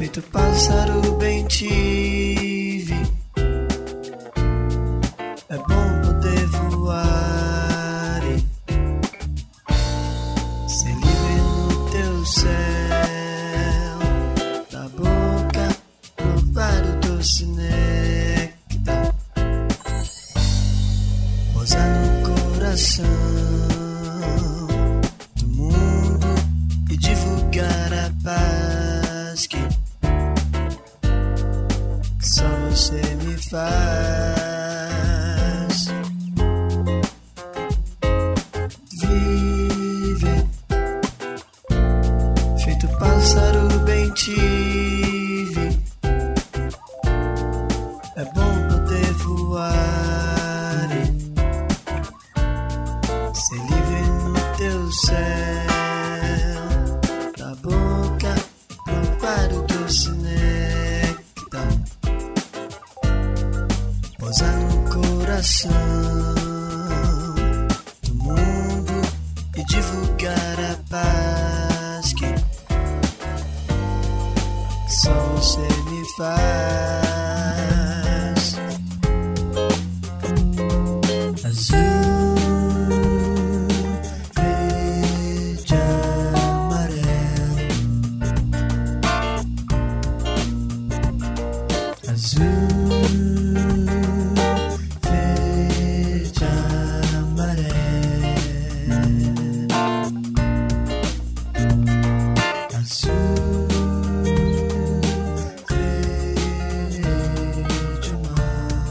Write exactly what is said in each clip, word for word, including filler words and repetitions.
Feito pássaro bem te vi. É bom poder voar e ser livre no teu céu. Da boca provar o doce néctar, pousar no coração do mundo e divulgar a paz que só você me faz viver. Feito pássaro bem te vi. É bom poder voar e ser livre no teu céu. Da boca provar o doce néctar, pousar no coração do mundo e divulgar a paz que só você me faz. Azul, verde, amarelo. Azul, verde, amarelo. Azul, verde, mar.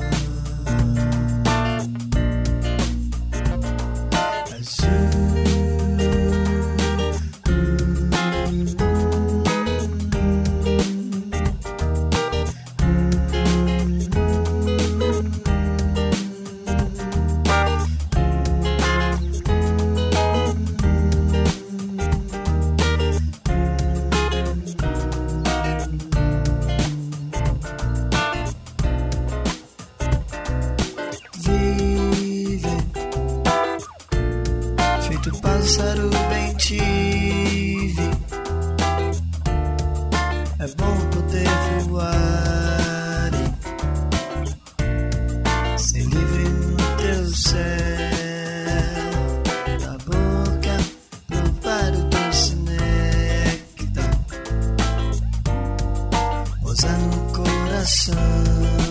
Viver, feito pássaro bem te vi. É bom poder voar e ser livre no teu céu. Da boca provar o doce néctar, pousar no coração